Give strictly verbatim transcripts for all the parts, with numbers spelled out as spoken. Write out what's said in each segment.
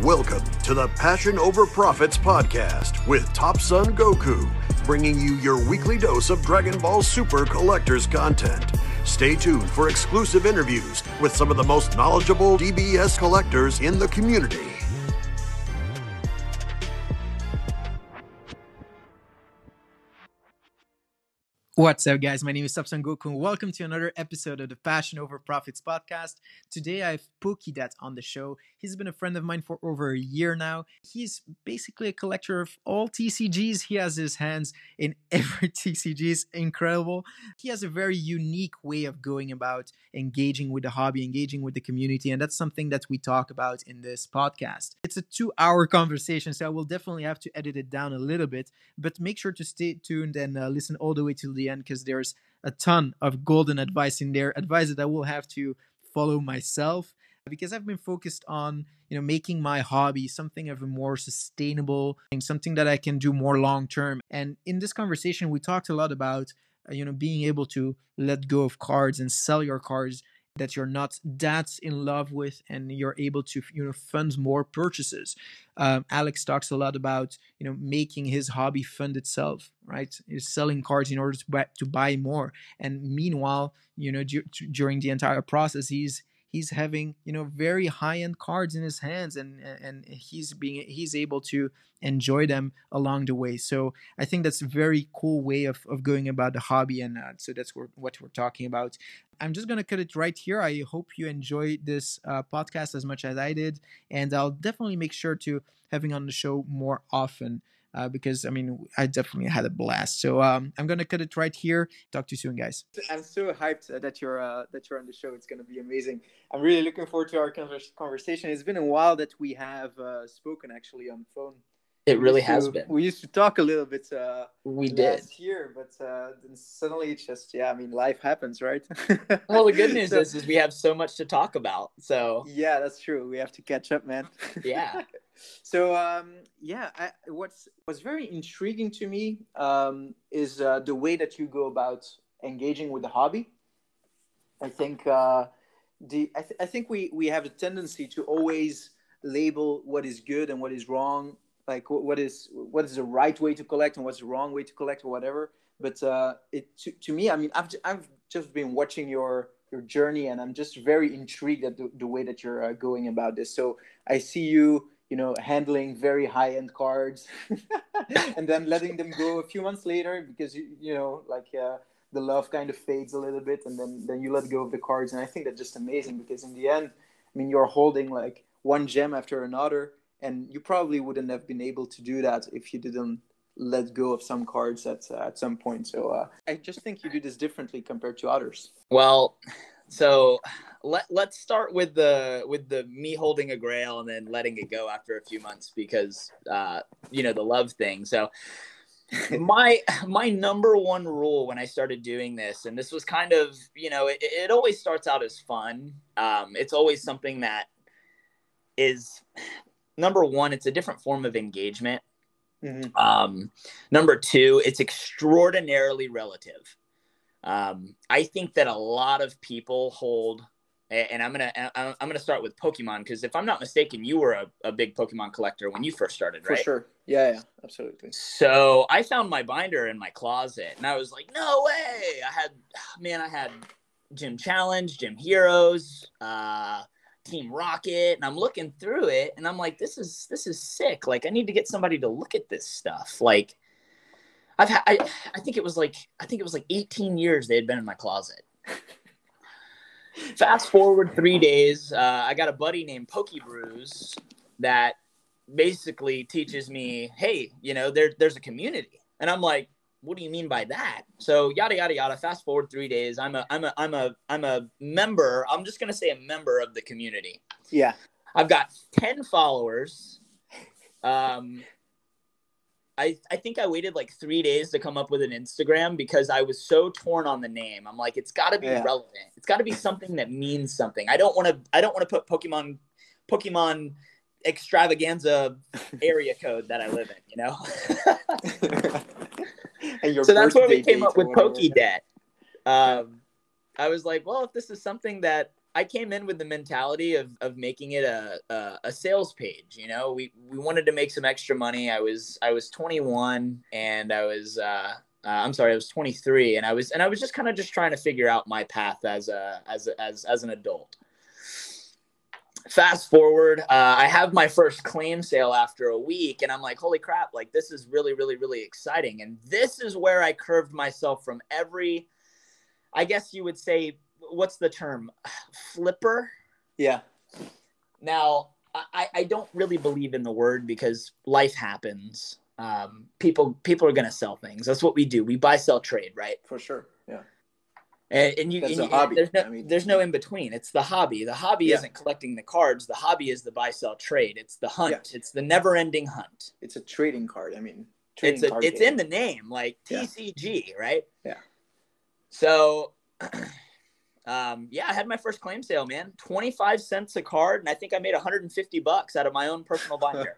Welcome to the Passion Over Profits podcast with Top Son Goku, bringing you your weekly dose of Dragon Ball Super collectors content. Stay tuned for exclusive interviews with some of the most knowledgeable D B S collectors in the community. What's up, guys? My name is Top Son Goku, and welcome to another episode of the Passion Over Profits podcast. Today, I have Pokidat on the show. He's been a friend of mine for over a year now. He's basically a collector of all T C Gs. He has his hands in every T C G. It's incredible. He has a very unique way of going about engaging with the hobby, engaging with the community, and that's something that we talk about in this podcast. It's a two-hour conversation, so I will definitely have to edit it down a little bit, but make sure to stay tuned and uh, listen all the way till the end, because there's a ton of golden advice in there, advice that I will have to follow myself, because I've been focused on, you know, making my hobby something of a more sustainable thing, something that I can do more long term. And in this conversation, we talked a lot about, uh, you know, being able to let go of cards and sell your cards that you're not that in love with, and you're able to, you know, fund more purchases. Um, Alex talks a lot about, you know, making his hobby fund itself, right? He's selling cards in order to buy, to buy more. And meanwhile, you know, d- during the entire process, he's he's having, you know, very high-end cards in his hands, and and he's being he's able to enjoy them along the way. So I think that's a very cool way of, of going about the hobby, and uh, so that's what, what we're talking about. I'm just going to cut it right here. I hope you enjoyed this uh, podcast as much as I did, and I'll definitely make sure to having on the show more often, uh, because, I mean, I definitely had a blast. So um, I'm going to cut it right here. Talk to you soon, guys. I'm so hyped that you're uh, that you're on the show. It's going to be amazing. I'm really looking forward to our converse- conversation. It's been a while that we have uh, spoken, actually, on the phone. It We really used to- has been. We used to talk a little bit uh, We did. last year, but uh, then suddenly it's just, yeah, I mean, life happens, right? Well, the good news So- is, is we have so much to talk about. So, Yeah, that's true. We have to catch up, man. yeah. So, um, yeah, I, what's what's very intriguing to me um, is uh, the way that you go about engaging with the hobby. I think uh, the I, th- I think we, we have a tendency to always label what is good and what is wrong, like what, what is what is the right way to collect and what's the wrong way to collect or whatever. But uh, it to, to me, I mean, I've I've just been watching your your journey, and I'm just very intrigued at the, the way that you're uh, going about this. So I see you, you know, handling very high end cards, and then letting them go a few months later because you you know like. Uh, the love kind of fades a little bit, and then, then you let go of the cards. And I think that's just amazing, because in the end, I mean, you're holding like one gem after another, and you probably wouldn't have been able to do that if you didn't let go of some cards at, uh, at some point. So uh, I just think you do this differently compared to others. Well, so let, let's start with the with the me holding a grail and then letting it go after a few months, because, uh, you know, the love thing. So my my number one rule when I started doing this, and this was kind of, you know, it, it always starts out as fun. Um, it's always something that is, number one, it's a different form of engagement. Mm-hmm. Um, number two, it's extraordinarily relative. Um, I think that a lot of people hold, and I'm gonna I'm gonna start with Pokemon, because if I'm not mistaken, you were a, a big Pokemon collector when you first started, right? For sure. Yeah, yeah, absolutely. So I found my binder in my closet, and I was like, no way. I had, man, I had Gym Challenge, Gym Heroes, uh, Team Rocket, and I'm looking through it, and I'm like, this is this is sick. Like, I need to get somebody to look at this stuff. Like, I've had, I, I think it was like, I think it was like eighteen years they had been in my closet. Fast forward three days, uh, I got a buddy named Pokebrews that basically teaches me, hey, you know, there, there's a community. And I'm like, what do you mean by that? So yada, yada, yada. Fast forward three days. I'm a, I'm a, I'm a, I'm a member. I'm just going to say a member of the community. Yeah. I've got ten followers. Um, I, I think I waited like three days to come up with an Instagram, because I was so torn on the name. I'm like, it's got to be Yeah. relevant. It's got to be something that means something. I don't want to. I don't want to put Pokemon, Pokemon extravaganza area code that I live in. You know. And your So that's where we birthday came date up or with whatever. Pokedet. Um, I was like, well, if this is something that I came in with the mentality of of making it a a, a sales page. You know, we we wanted to make some extra money. I was I was twenty-one, and I was uh, uh, I'm sorry, I was twenty-three, and I was and I was just kind of just trying to figure out my path as a as a, as as an adult. Fast forward, uh, I have my first claim sale after a week, and I'm like, holy crap, like this is really, really, really exciting. And this is where I curved myself from every, I guess you would say, what's the term? Flipper? Yeah. Now, I, I don't really believe in the word because life happens. Um, people people are going to sell things. That's what we do. We buy, sell, trade, right? For sure, yeah. And, and you, That's and a you hobby. there's no, I mean, there's no in between. It's the hobby. The hobby Yeah. isn't collecting the cards. The hobby is the buy, sell, trade. It's the hunt. Yeah. It's the never ending hunt. It's a trading card. I mean, trading It's a, card it's game. in the name, like Yeah. T C G, right? Yeah. So, um, yeah, I had my first claim sale, man. twenty-five cents a card, and I think I made one hundred fifty bucks out of my own personal binder.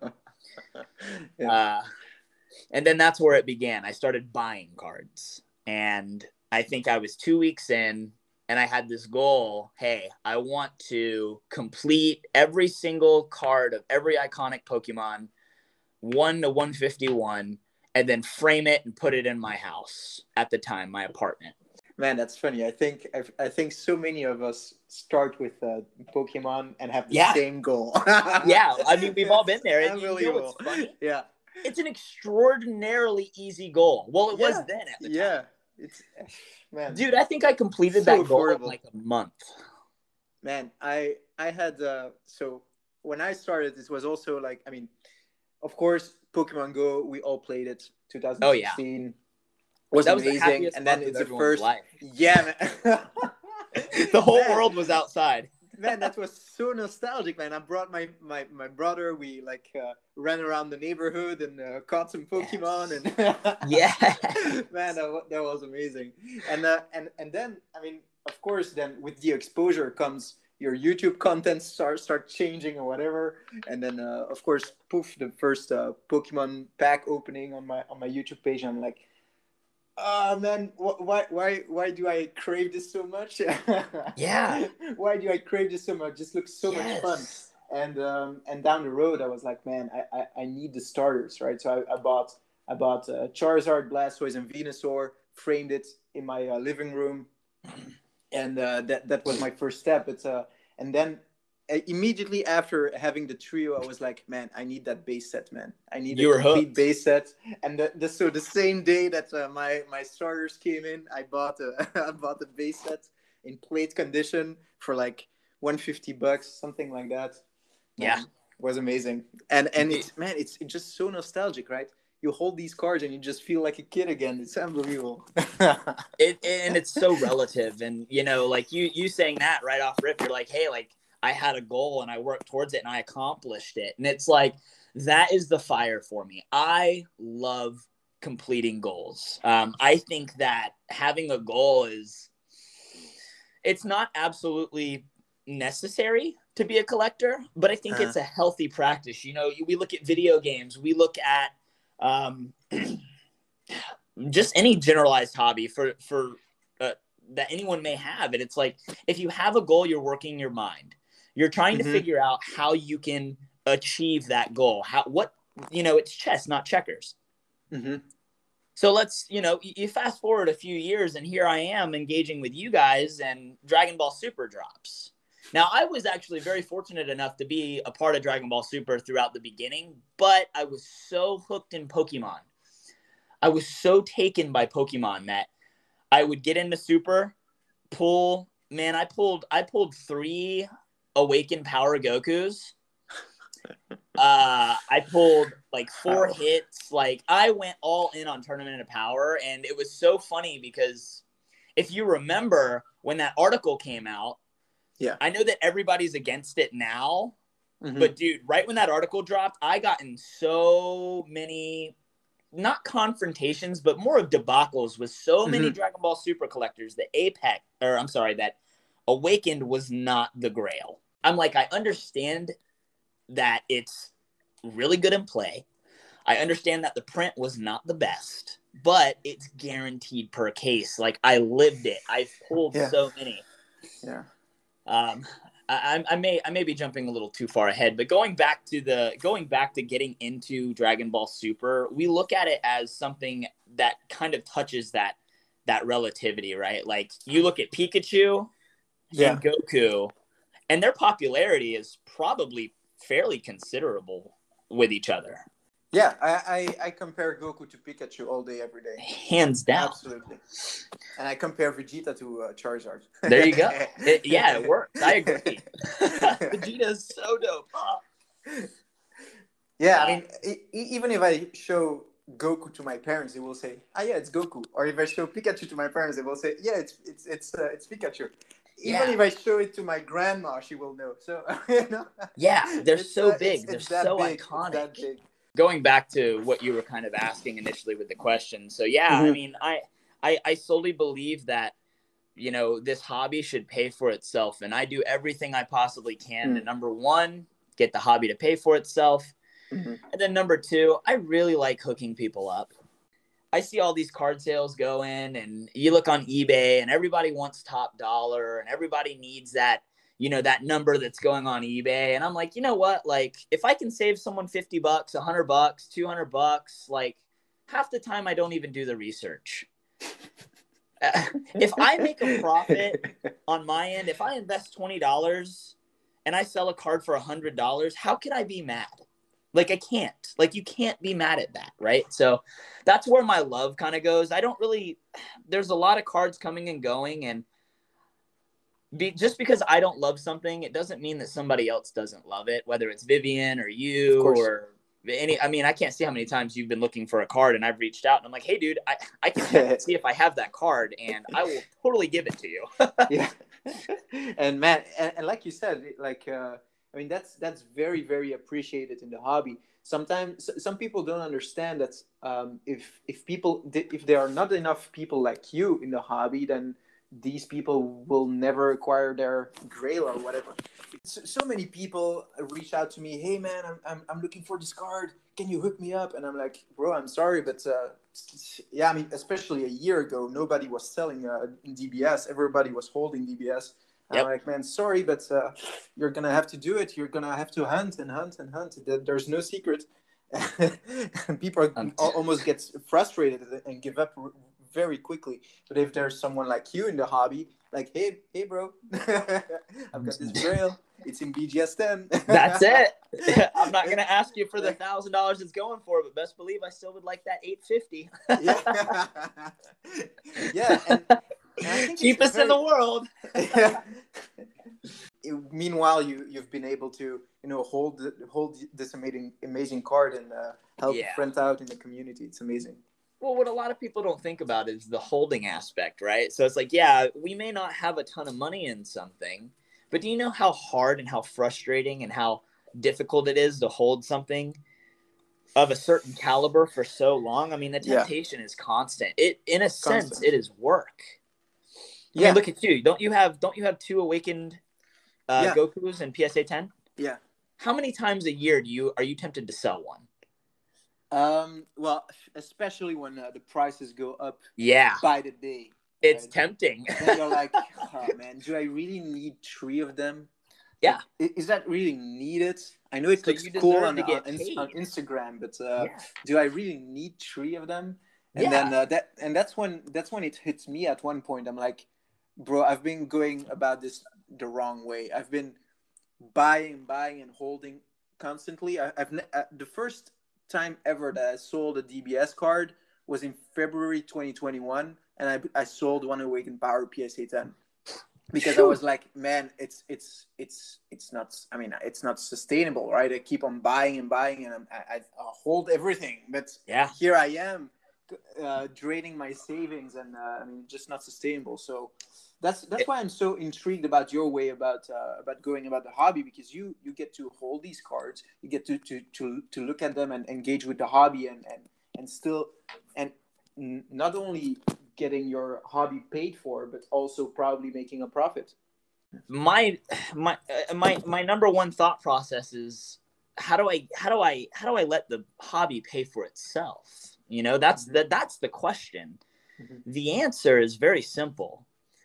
Yeah. uh, and then that's where it began. I started buying cards, and I think I was two weeks in, and I had this goal. Hey, I want to complete every single card of every iconic Pokemon, one to one fifty-one, and then frame it and put it in my house at the time, my apartment. Man, that's funny. I think I, I think so many of us start with uh, Pokemon and have the Yeah. same goal. Yeah, I mean, we've all been there. It's And you know unbelievable. what's funny? Yeah. It's an extraordinarily easy goal. Well, it was Yeah. then at the Yeah. time. It's man. Dude, I think I completed So that goal in affordable. like a month. Man, I I had uh, so when I started, this was also like I mean, of course, Pokemon Go. We all played it. twenty sixteen was That was the amazing, happiest and then month of it's the everyone's first. life. Yeah, man. The whole Man. world was outside. Man, that was so nostalgic, man. I brought my my, my brother. We like uh, ran around the neighborhood and uh, caught some Pokemon, and Yeah. man, that, wa- that was amazing. And uh, and and then I mean, of course, then with the exposure comes your YouTube content start start changing or whatever, and then uh, of course, poof, the first uh, Pokemon pack opening on my on my YouTube page. I'm like, oh man, wh- why why why do I crave this so much? Yeah. Why do I crave this so much? Just looks so much fun. Yes. And um, and down the road, I was like, man, I, I, I need the starters, right? So I, I bought I bought uh, Charizard, Blastoise, and Venusaur, framed it in my uh, living room, and uh, that that was my first step. It's uh, and then uh, immediately after having the trio, I was like, man, I need that base set, man. I need You a were complete hooked. base set. And the, the so the same day that uh, my my starters came in, I bought a I bought the base set in plate condition for like one hundred fifty bucks, something like that. Yeah. Man, it was amazing. And and It- it's man, it's, it's just so nostalgic, right? You hold these cards and you just feel like a kid again. It's unbelievable. It, and it's so relative. And, you know, like you, you saying that right off rip, you're like, hey, like I had a goal and I worked towards it and I accomplished it. And it's like, that is the fire for me. I love completing goals. Um, I think that having a goal is, it's not absolutely necessary to be a collector, but I think Uh-huh. it's a healthy practice. You know, we look at video games, we look at um, just any generalized hobby for, for uh, that anyone may have. And it's like, if you have a goal, you're working your mind. You're trying Mhm. to figure out how you can achieve that goal. How, what, you know, it's chess, not checkers. Mm-hmm. So let's, you know, you fast forward a few years and here I am engaging with you guys and Dragon Ball Super drops. Now, I was actually very fortunate enough to be a part of Dragon Ball Super throughout the beginning, but I was so hooked in Pokemon. I was so taken by Pokemon that I would get into Super, pull, man, I pulled, I pulled three Awakened Power Gokus. Uh, I pulled like four Wow. hits. Like I went all in on Tournament of Power, and it was so funny because if you remember when that article came out, Yeah. I know that everybody's against it now, Mhm. but dude, right when that article dropped, I got in so many, not confrontations, but more of debacles with so many Mhm. Dragon Ball Super collectors that Apex, or I'm sorry, that Awakened was not the Grail. I'm like, I understand that it's really good in play. I understand that the print was not the best, but it's guaranteed per case. Like I lived it. I've pulled Yeah. so many. Yeah. Um, I, I may I may be jumping a little too far ahead, but going back to the going back to getting into Dragon Ball Super, we look at it as something that kind of touches that that relativity, right? Like you look at Pikachu Yeah. and Goku, and their popularity is probably fairly considerable with each other. Yeah, I, I, I compare Goku to Pikachu all day, every day. Hands down. Absolutely. And I compare Vegeta to uh, Charizard. There you go. It, yeah, it works. I agree. Vegeta is so dope. Oh. Yeah, I mean, e- even if I show Goku to my parents, they will say, "Ah, yeah, it's Goku." Or if I show Pikachu to my parents, they will say, "Yeah, it's it's it's uh, it's Pikachu." Even Yeah. if I show it to my grandma, she will know. So you know, Yeah, they're it's, so uh, big. it's- They're it's that so big. It's iconic. that big. Going back to what you were kind of asking initially with the question. So yeah, I Mhm. mean, I, I I solely believe that, you know, this hobby should pay for itself, and I do everything I possibly can to, Mm. number one, get the hobby to pay for itself. Mhm. And then number two, I really like hooking people up. I see all these card sales going, and you look on eBay and everybody wants top dollar and everybody needs that, you know, that number that's going on eBay. And I'm like, you know what? Like, if I can save someone fifty bucks, a hundred bucks, two hundred bucks, like half the time I don't even do the research. Uh, if I make a profit on my end, if I invest twenty dollars and I sell a card for a hundred dollars, how can I be mad? Like, I can't. Like, you can't be mad at that, right? So that's where my love kind of goes. I don't really – there's a lot of cards coming and going, and be, just because I don't love something, it doesn't mean that somebody else doesn't love it, whether it's Vivian or you or any – I mean, I can't see how many times you've been looking for a card, and I've reached out, and I'm like, hey, dude, I, I can check and see if I have that card, and I will totally give it to you. Yeah. And, man, and, and like you said, like uh, – I mean, that's that's very, very appreciated in the hobby. Sometimes some people don't understand that um, if if people if there are not enough people like you in the hobby, then these people will never acquire their Grail or whatever. So, so many people reach out to me, hey man, I'm, I'm I'm looking for this card. Can you hook me up? And I'm like, bro, I'm sorry, but uh, yeah, I mean, especially a year ago, nobody was selling uh, D B S. Everybody was holding D B S. Yep. I'm like, man, sorry, but uh, you're going to have to do it. You're going to have to hunt and hunt and hunt. There's no secret. And people are, almost get frustrated and give up very quickly. But if there's someone like you in the hobby, like, hey, hey, bro, I've got this Grail. It's in B G S ten. That's it. I'm not going to ask you for the one thousand dollars it's going for, but best believe I still would like that eight fifty. Yeah. Yeah. And, And I think cheapest very... in the world. Meanwhile, you you've been able to you know hold hold this amazing amazing card and uh, help yeah. a friend out in the community. It's amazing. Well, what a lot of people don't think about is the holding aspect, right? So it's like, yeah, we may not have a ton of money in something, but do you know how hard and how frustrating and how difficult it is to hold something of a certain caliber for so long? I mean, the temptation yeah. is constant. It, in a constant. sense, it is work. I yeah. mean, look at you. Don't you have don't you have two awakened uh, yeah. Gokus and P S A ten? Yeah. How many times a year do you are you tempted to sell one? Um. Well, especially when uh, the prices go up. Yeah. By the day. It's right? tempting. Then you're like, oh man, do I really need three of them? Yeah. Is, is that really needed? I know it so looks cool on, on, on Instagram, but uh, yeah. do I really need three of them? And yeah. then uh, that and that's when that's when it hits me at one point. I'm like, bro, I've been going about this the wrong way. I've been buying, buying, and holding constantly. I, I've uh, the first time ever that I sold a D B S card was in February twenty twenty-one, and I I sold One Awakened Power P S A ten because I was like, man, it's it's it's it's not. I mean, it's not sustainable, right? I keep on buying and buying, and I'm, I I hold everything, but yeah, here I am. Uh, draining my savings and uh, I mean just not sustainable. So that's that's why I'm so intrigued about your way about uh, about going about the hobby, because you you get to hold these cards, you get to to to, to look at them and engage with the hobby and and, and still and n- not only getting your hobby paid for, but also probably making a profit. My my uh, my my number one thought process is how do I how do I how do I let the hobby pay for itself? You know, that's mm-hmm. the, that's the question. Mm-hmm. The answer is very simple.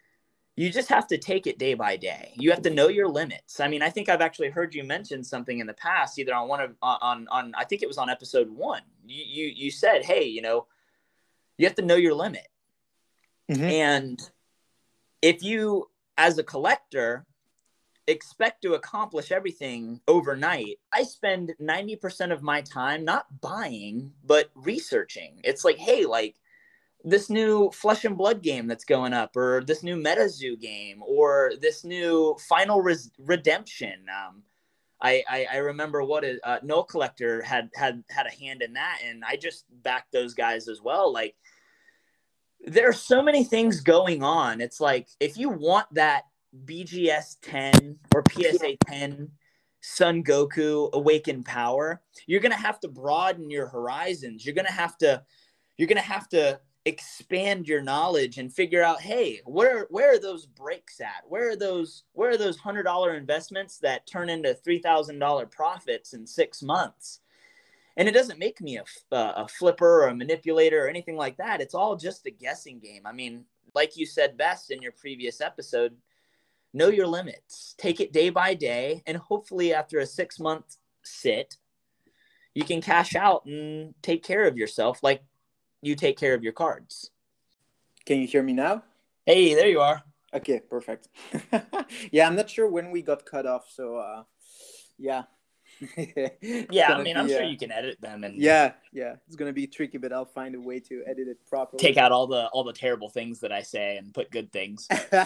you just have to take it day by day. You have to know your limits. I mean, I think I've actually heard you mention something in the past, either on one of on on I think it was on episode one. You you you said, hey, you know, you have to know your limit. Mm-hmm. And if you, as a collector, expect to accomplish everything overnight, I spend ninety percent of my time not buying, but researching. It's like, hey, like this new Flesh and Blood game that's going up, or this new MetaZoo game, or this new Final Res- Redemption. Um, I, I, I remember what a uh, Null Collector had, had, had a hand in that. And I just backed those guys as well. Like, there are so many things going on. It's like, if you want that B G S ten or P S A ten Son Goku Awakened Power, you're going to have to broaden your horizons. You're going to have to, you're going to have to expand your knowledge and figure out, hey, where, where are those breaks at? Where are those, where are those hundred dollar investments that turn into three thousand dollars profits in six months? And it doesn't make me a, uh, a flipper or a manipulator or anything like that. It's all just a guessing game. I mean, like you said best in your previous episode, know your limits, take it day by day. And hopefully after a six month sit, you can cash out and take care of yourself like you take care of your cards. Can you hear me now? Hey, there you are. Okay, perfect. Yeah, I'm not sure when we got cut off. So, uh, yeah. Yeah, I mean, be, I'm sure uh, you can edit them. And yeah, yeah. It's going to be tricky, but I'll find a way to edit it properly. Take out all the all the terrible things that I say and put good things.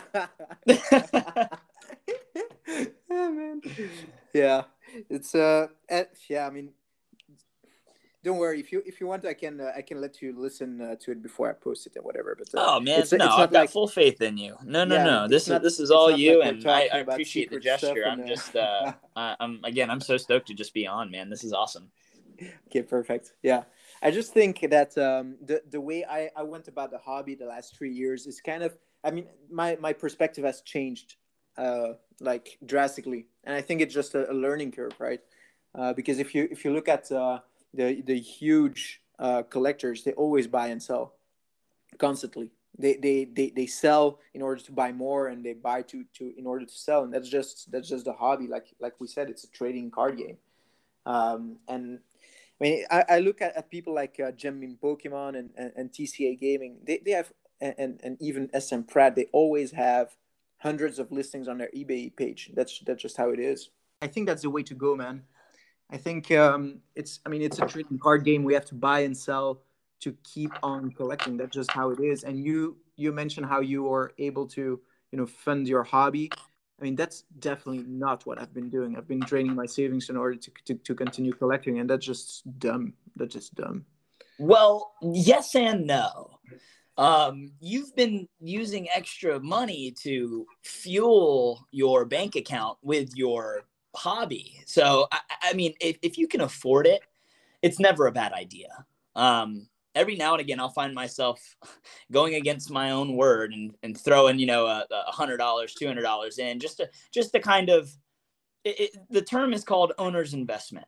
Oh, man. Yeah, it's, uh, yeah, I mean, don't worry. If you if you want, I can uh, I can let you listen uh, to it before I post it or whatever. But uh, oh man, it's, no, it's I've got like, full faith in you. No, no, yeah, no. This not, is this is all you, like and I, I appreciate the gesture. I'm and, uh... just uh, I, I'm again, I'm so stoked to just be on, man. This is awesome. Okay, perfect. Yeah, I just think that um, the the way I, I went about the hobby the last three years is kind of, I mean, my my perspective has changed uh, like drastically, and I think it's just a, a learning curve, right? Uh, because if you if you look at uh, the the huge uh, collectors, they always buy and sell constantly. They, they they they sell in order to buy more, and they buy to to in order to sell, and that's just that's just the hobby. Like like we said, it's a trading card game. Um, and I mean, I, I look at, at people like uh, Gem in Pokemon and, and, and T C A Gaming. They they have and and even S M Pratt. They always have hundreds of listings on their eBay page. That's that's just how it is. I think that's the way to go, man. I think um, it's, I mean, it's a trading card game. We have to buy and sell to keep on collecting. That's just how it is. And you, you mentioned how you are able to, you know, fund your hobby. I mean, that's definitely not what I've been doing. I've been draining my savings in order to, to, to continue collecting. And that's just dumb. That's just dumb. Well, yes and no. Um, you've been using extra money to fuel your bank account with your hobby. So, I, I mean, if, if you can afford it, it's never a bad idea. Um, every now and again, I'll find myself going against my own word and, and throwing, you know, a, a hundred dollars, two hundred dollars in just to, just to kind of, it, it, the term is called owner's investment.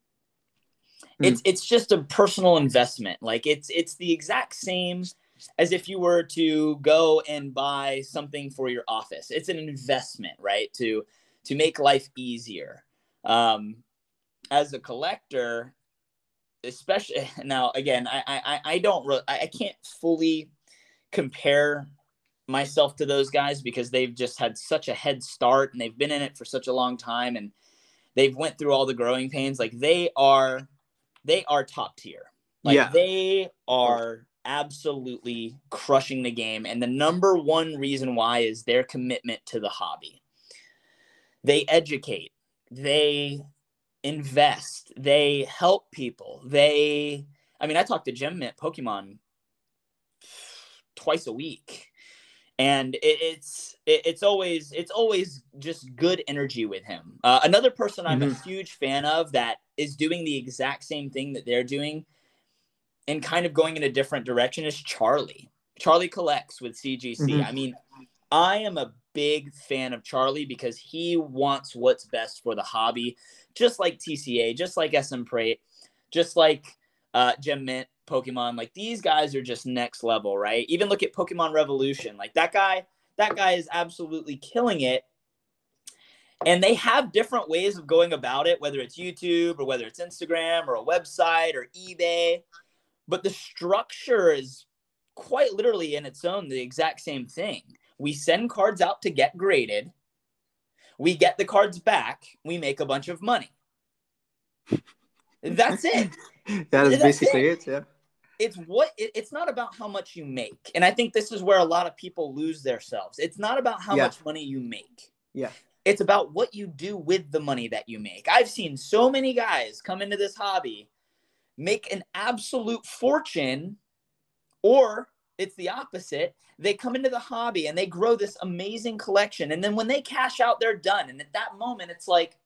Mm. It's, it's just a personal investment. Like it's, it's the exact same as if you were to go and buy something for your office. It's an investment, right? To, to make life easier. Um, as a collector, especially now, again, I, I, I don't really, I can't fully compare myself to those guys because they've just had such a head start and they've been in it for such a long time and they've went through all the growing pains. Like they are, they are top tier. Like yeah. They are absolutely crushing the game. And the number one reason why is their commitment to the hobby. They educate, they invest, they help people. They, I mean, I talk to Gem Mint Pokemon twice a week, and it, it's it, it's always it's always just good energy with him. Uh, another person I'm mm-hmm. a huge fan of that is doing the exact same thing that they're doing, and kind of going in a different direction is Charlie. Charlie Collects with C G C. Mm-hmm. I mean, I am a big fan of Charlie because he wants what's best for the hobby, just like T C A, just like S M Prate, just like uh, Gem Mint Pokemon. Like these guys are just next level, right? Even look at Pokemon Revolution. Like that guy, That guy is absolutely killing it. And they have different ways of going about it, whether it's YouTube or whether it's Instagram or a website or eBay. But the structure is quite literally in its own the exact same thing. We send cards out to get graded. We get the cards back. We make a bunch of money. That's it. That is That's basically it. it. Yeah. It's what it, it's not about how much you make. And I think this is where a lot of people lose themselves. It's not about how Yeah. much money you make. Yeah. It's about what you do with the money that you make. I've seen so many guys come into this hobby, make an absolute fortune, or it's the opposite. They come into the hobby and they grow this amazing collection. And then when they cash out, they're done. And at that moment, it's like,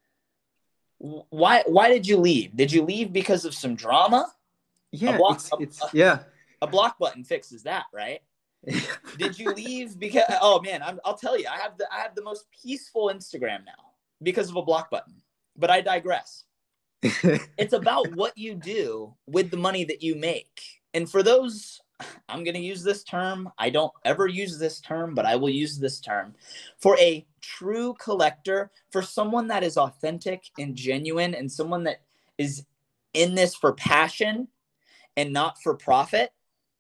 why, why did you leave? Did you leave because of some drama? Yeah. block- it's, a- it's a- yeah. A block button fixes that, right? Did you leave because, oh man, I'm, I'll tell you, I have the, I have the most peaceful Instagram now because of a block button, but I digress. It's about what you do with the money that you make. And for those, I'm going to use this term. I don't ever use this term, but I will use this term. For a true collector, for someone that is authentic and genuine and someone that is in this for passion and not for profit.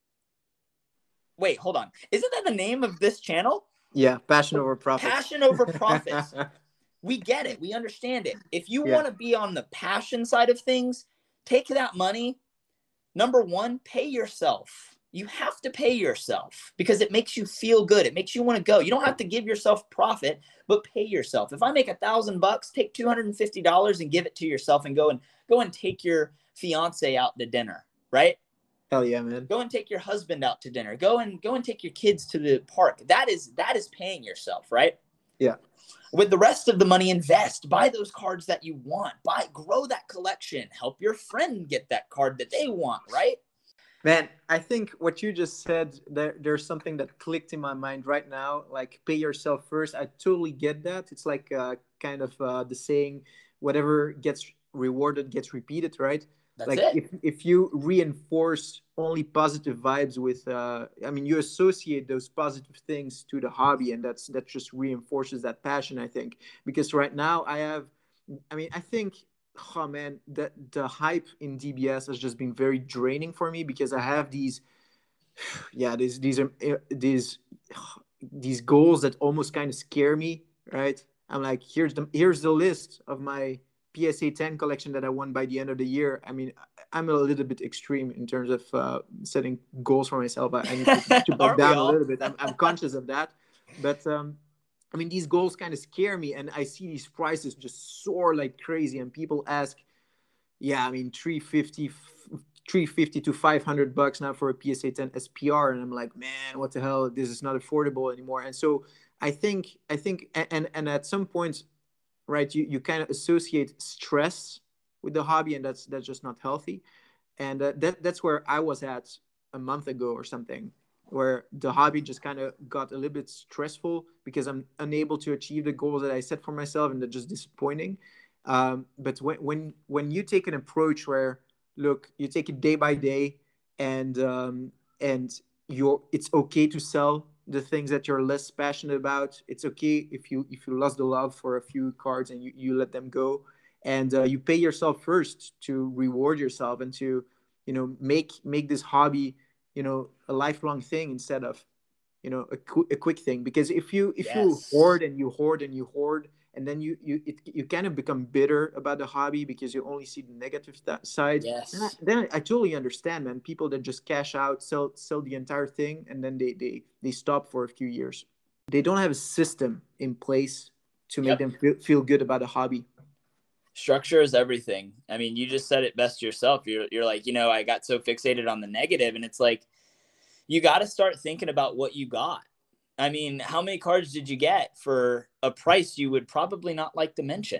Wait, hold on. Isn't that the name of this channel? Yeah. Passion over profit. Passion over profits. We get it. We understand it. If you Yeah. want to be on the passion side of things, take that money. Number one, pay yourself. You have to pay yourself because it makes you feel good. It makes you want to go. You don't have to give yourself profit, but pay yourself. If I make a thousand bucks, take two hundred fifty dollars and give it to yourself and go and go and take your fiance out to dinner, right? Hell yeah, man. Go and take your husband out to dinner. Go and go and take your kids to the park. That is that is paying yourself, right? Yeah. With the rest of the money, invest. Buy those cards that you want. Buy, grow that collection. Help your friend get that card that they want, right? Man, I think what you just said, there, there's something that clicked in my mind right now. Like, pay yourself first. I totally get that. It's like uh, kind of uh, the saying, whatever gets rewarded gets repeated, right? That's like it. if if you reinforce only positive vibes with, uh, I mean, you associate those positive things to the hobby, and that's that just reinforces that passion, I think. Because right now I have, I mean, I think, oh man, the the hype in D B S has just been very draining for me because I have these, yeah, these these are these these goals that almost kind of scare me, right? I'm like, here's the here's the list of my P S A ten collection that I won by the end of the year. I mean, I'm a little bit extreme in terms of uh, setting goals for myself. I, I need to, to back Aren't we down a all? little bit. I'm, I'm conscious of that, but um, I mean, these goals kind of scare me, and I see these prices just soar like crazy, and people ask, yeah, I mean, three fifty, three fifty to five hundred bucks now for a P S A ten S P R, and I'm like, man, what the hell? This is not affordable anymore. And so I think, I think, and and at some point, right, you, you kind of associate stress with the hobby, and that's that's just not healthy. And uh, that that's where I was at a month ago or something, where the hobby just kind of got a little bit stressful because I'm unable to achieve the goals that I set for myself, and they're just disappointing. Um, but when when when you take an approach where, look, you take it day by day, and um, and you're it's okay to sell the things that you're less passionate about. It's okay if you if you lost the love for a few cards and you, you let them go, and uh, you pay yourself first to reward yourself and to, you know, make make this hobby, you know, a lifelong thing instead of, you know, a, qu- a quick thing. Because if you if Yes. you hoard and you hoard and you hoard, and then you you it, you kind of become bitter about the hobby because you only see the negative th- side. Yes. Then I, then I, I totally understand, man. People that just cash out, sell sell the entire thing, and then they they they stop for a few years. They don't have a system in place to make Yep. them feel, feel good about a hobby. Structure is everything. I mean, you just said it best yourself. You're you're like, you know, I got so fixated on the negative, and it's like, you got to start thinking about what you got. I mean, how many cards did you get for a price you would probably not like to mention?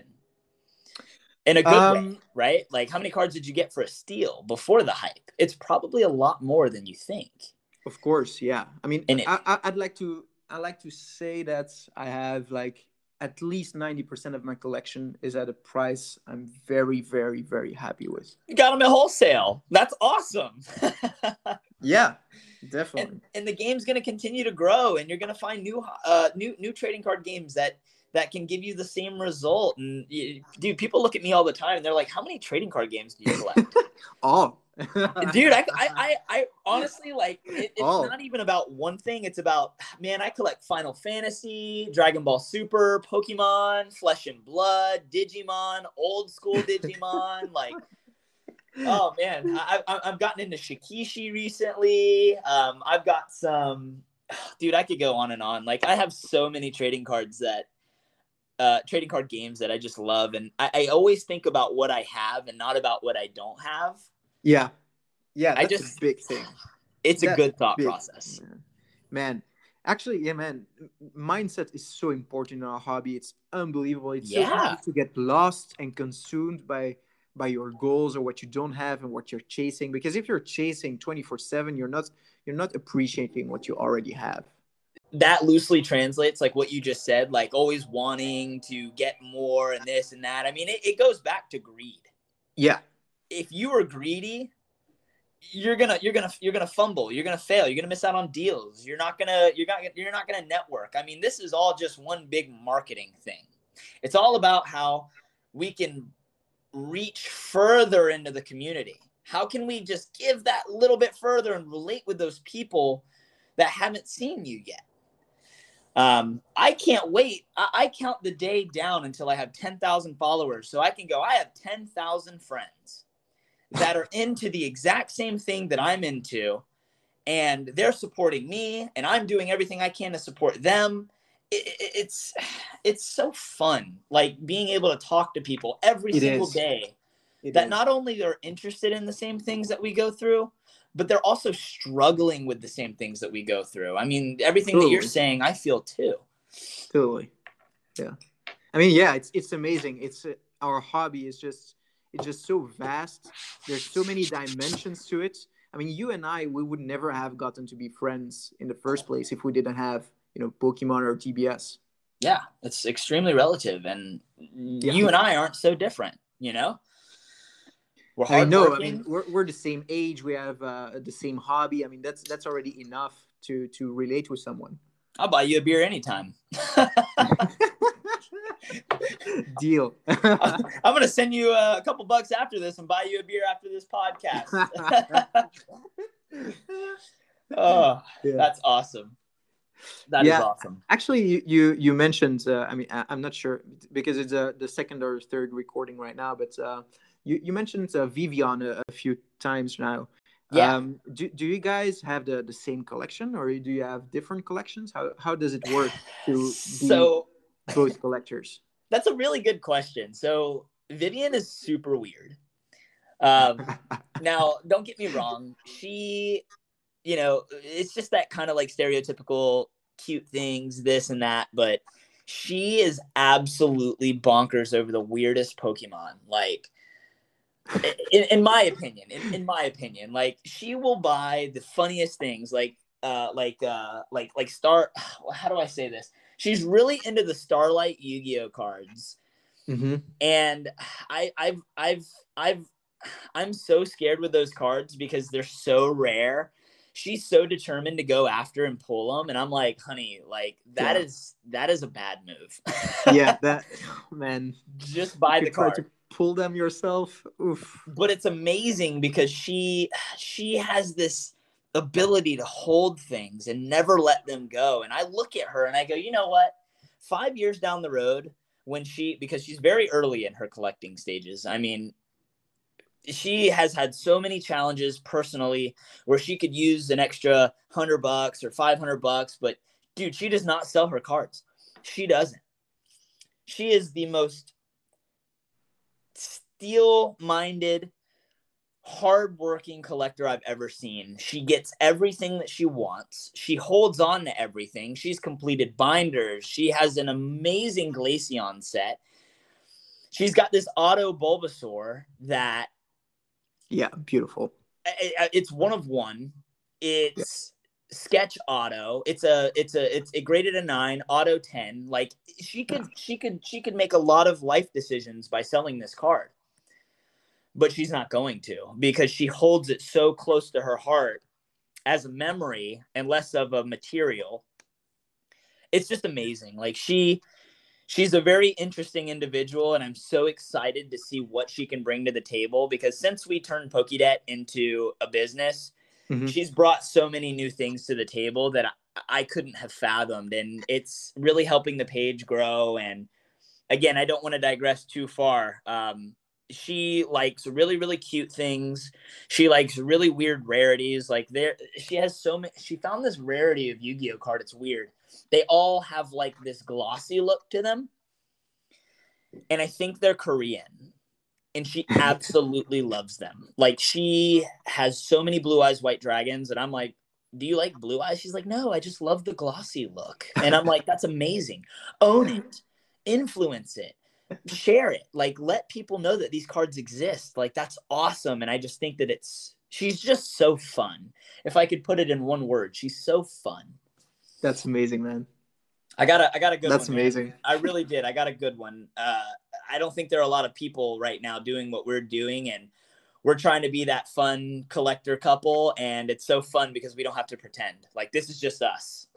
In a good Um, way, right? Like, how many cards did you get for a steal before the hype? It's probably a lot more than you think. Of course, yeah. I mean, And it- I, I I'd like to I like to say that I have like at least ninety percent of my collection is at a price I'm very, very, very happy with. You got them at wholesale. That's awesome. Yeah, definitely. And, and the game's going to continue to grow, and you're going to find new, uh, new, new trading card games that, that can give you the same result. And you, dude, people look at me all the time and they're like, how many trading card games do you collect? All. Dude, I, I, I, I honestly, like, it, it's Oh. not even about one thing. It's about, man, I collect Final Fantasy, Dragon Ball Super, Pokemon, Flesh and Blood, Digimon, old school Digimon. Like, oh, man, I, I, I've gotten into Shikishi recently. Um, I've got some, dude, I could go on and on. Like, I have so many trading cards that, uh, trading card games that I just love. And I, I always think about what I have and not about what I don't have. Yeah. Yeah, that's I just, a big thing. It's That's a good thought big, process. Man. man, actually, yeah, man, mindset is so important in our hobby. It's unbelievable. It's so Yeah. easy to get lost and consumed by by your goals or what you don't have and what you're chasing. Because if you're chasing twenty-four seven, you're not you're not appreciating what you already have. That loosely translates like what you just said, like always wanting to get more and this and that. I mean, it, it goes back to greed. Yeah. If you are greedy, you're gonna you're gonna you're gonna fumble. You're gonna fail. You're gonna miss out on deals. You're not gonna you're not you're not gonna network. I mean, this is all just one big marketing thing. It's all about how we can reach further into the community. How can we just give that little bit further and relate with those people that haven't seen you yet? Um, I can't wait. I, I count the day down until I have ten thousand followers, so I can go, I have ten thousand friends that are into the exact same thing that I'm into, and they're supporting me, and I'm doing everything I can to support them. It, it, it's it's so fun, like being able to talk to people every It single is. day It that is. not only are interested in the same things that we go through, but they're also struggling with the same things that we go through. I mean, everything that you're Totally. saying, I feel too. Totally. Yeah. I mean, yeah, it's it's amazing. It's uh, our hobby is just it's just so vast. There's so many dimensions to it. I mean, you and I, we would never have gotten to be friends in the first place if we didn't have, you know, Pokemon or T B S. Yeah, it's extremely relative, and Yeah. you and I aren't so different, you know? We're I mean, no, I hardworking. mean, we're, we're the same age. We have uh, the same hobby. I mean, that's that's already enough to to relate with someone. I'll buy you a beer anytime. Deal. I'm going to send you a couple bucks after this and buy you a beer after this podcast. Oh, Yeah. that's awesome. That is Yeah. awesome. Actually, you you, you mentioned. Uh, I mean, I, I'm not sure because it's uh, the second or third recording right now, but uh, you you mentioned uh, Vivian a, a few times now. Yeah. Um, do do you guys have the, the same collection, or do you have different collections? How how does it work to be So both collectors? that's a really good question. So Vivian is super weird. Um, now, don't get me wrong. She, you know, it's just that kind of like stereotypical cute things, this and that. But she is absolutely bonkers over the weirdest Pokemon. Like, in, in my opinion, in, in my opinion, like she will buy the funniest things, like, uh, like, uh, like, like Star. How do I say this? She's really into the Starlight Yu-Gi-Oh cards, Mm-hmm. and I, I've, I've, I've, I'm so scared with those cards because they're so rare. She's so determined to go after and pull them, and I'm like, honey, like that Yeah. is that is a bad move. Yeah, that man. Just buy You the try card. to pull them yourself. Oof. But it's amazing because she she has this ability to hold things and never let them go. And I look at her and I go, you know what? Five years down the road, when she, because she's very early in her collecting stages. I mean, she has had so many challenges personally where she could use an extra hundred bucks or five hundred bucks, but dude, she does not sell her cards. She doesn't. She is the most steel-minded, hardworking collector I've ever seen. She gets everything that she wants. She holds on to everything. She's completed binders. She has an amazing Glaceon set. She's got this auto Bulbasaur that Yeah, beautiful. it's one of one. It's sketch auto. It's a it's a it's it graded a nine, auto ten. Like she could she could she could make a lot of life decisions by selling this card. But she's not going to, because she holds it so close to her heart as a memory and less of a material. It's just amazing. Like she she's a very interesting individual, and I'm so excited to see what she can bring to the table, because since we turned PokéDet into a business, mm-hmm. she's brought so many new things to the table that I, I couldn't have fathomed, and it's really helping the page grow. And again, I don't want to digress too far. Um, she likes really, really cute things. She likes really weird rarities. Like there, she has so many. She found this rarity of Yu-Gi-Oh card. It's weird. They all have like this glossy look to them, and I think they're Korean. And she absolutely loves them. Like she has so many Blue Eyes White Dragons, and I'm like, "Do you like Blue Eyes?" She's like, "No, I just love the glossy look." And I'm like, "That's amazing. Own it, influence it." Share it, like let people know that these cards exist. Like that's awesome. And I just think that it's she's just so fun. If I could put it in one word, she's so fun. That's amazing, man. I got a I got a good that's one. That's amazing. Man. I really did. I got a good one. Uh I don't think there are a lot of people right now doing what we're doing, and we're trying to be that fun collector couple, and it's so fun because we don't have to pretend. Like this is just us.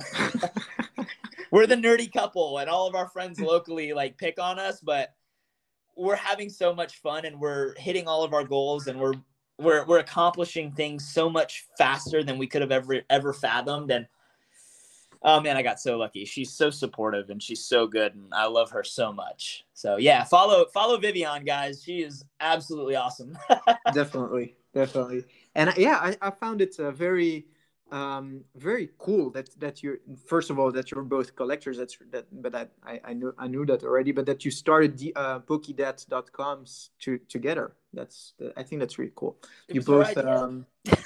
We're the nerdy couple, and all of our friends locally like pick on us, but we're having so much fun, and we're hitting all of our goals, and we're we're we're accomplishing things so much faster than we could have ever ever fathomed. And oh man, I got so lucky. She's so supportive, and she's so good, and I love her so much. So yeah, follow follow Vivian, guys. She is absolutely awesome. Definitely, definitely, and yeah, I, I found it a very. Um, very cool that that you're first of all that you're both collectors. That's that, but I, I I knew I knew that already. But that you started the uh, Pokédet dot com to together. That's I think that's really cool. It you was both. her idea. Um,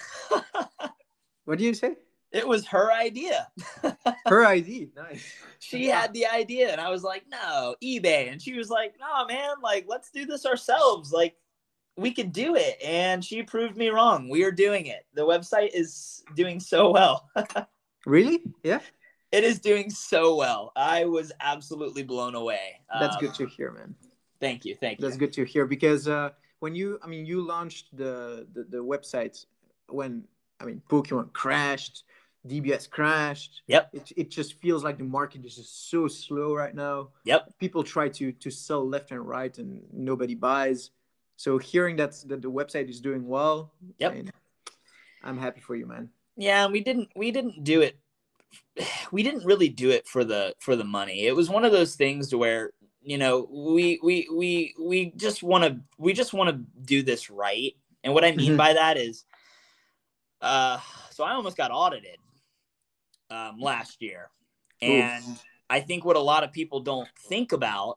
what do you say? It was her idea. Her idea, nice. She had the idea, and I was like, "No, eBay," and she was like, "No, man, like let's do this ourselves. Like." We could do it, and she proved me wrong. We are doing it. The website is doing so well. Really? Yeah. It is doing so well. I was absolutely blown away. That's um, good to hear, man. Thank you, thank you. That's good to hear, because uh, when you, I mean, you launched the the, the website when I mean Pokemon crashed, D B S crashed. Yep. It it just feels like the market is just so slow right now. Yep. People try to to sell left and right, and nobody buys. So hearing that, that the website is doing well, yep. I mean, I'm happy for you, man. Yeah, we didn't we didn't do it. We didn't really do it for the for the money. It was one of those things to where, you know, we we we we just want to we just want to do this right. And what I mean by that is, uh, so I almost got audited um, last year, and Oof. I think what a lot of people don't think about